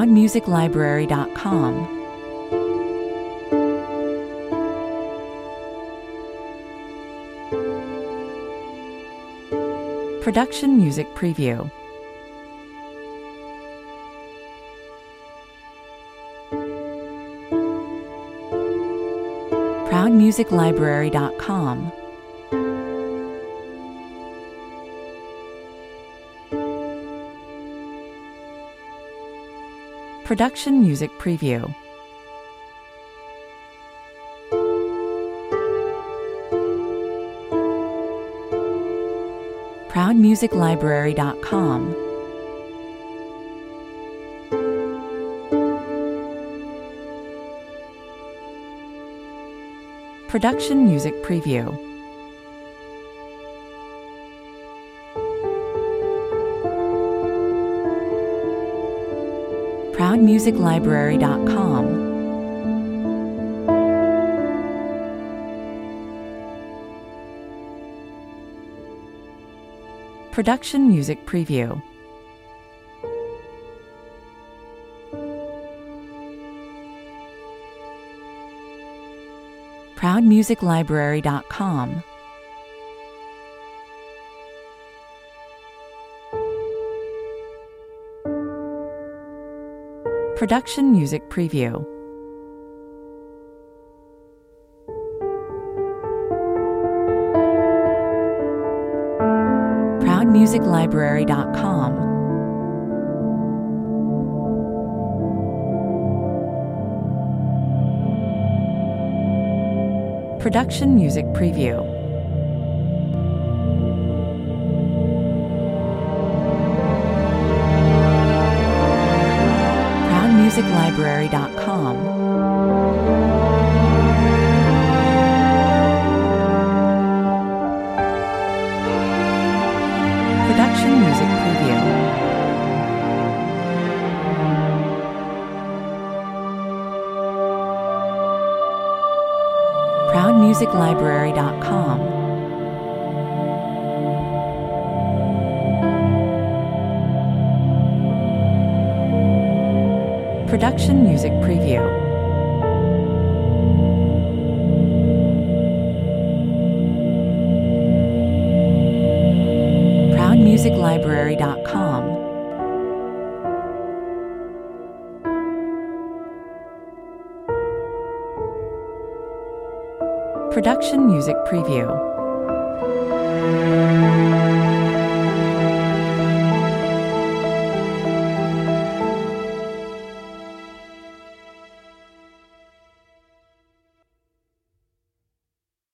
ProudMusicLibrary.com. Production Music Preview. ProudMusicLibrary.com. Production Music Preview. ProudMusicLibrary.com. Production Music Preview. ProudMusicLibrary.com. Production Music Preview. ProudMusicLibrary.com. Production Music Preview. ProudMusicLibrary.com. Production Music Preview. ProudMusicLibrary.com. Production Music Preview. ProudMusicLibrary.com. Production Music Preview. ProudMusicLibrary.com. Production Music Preview.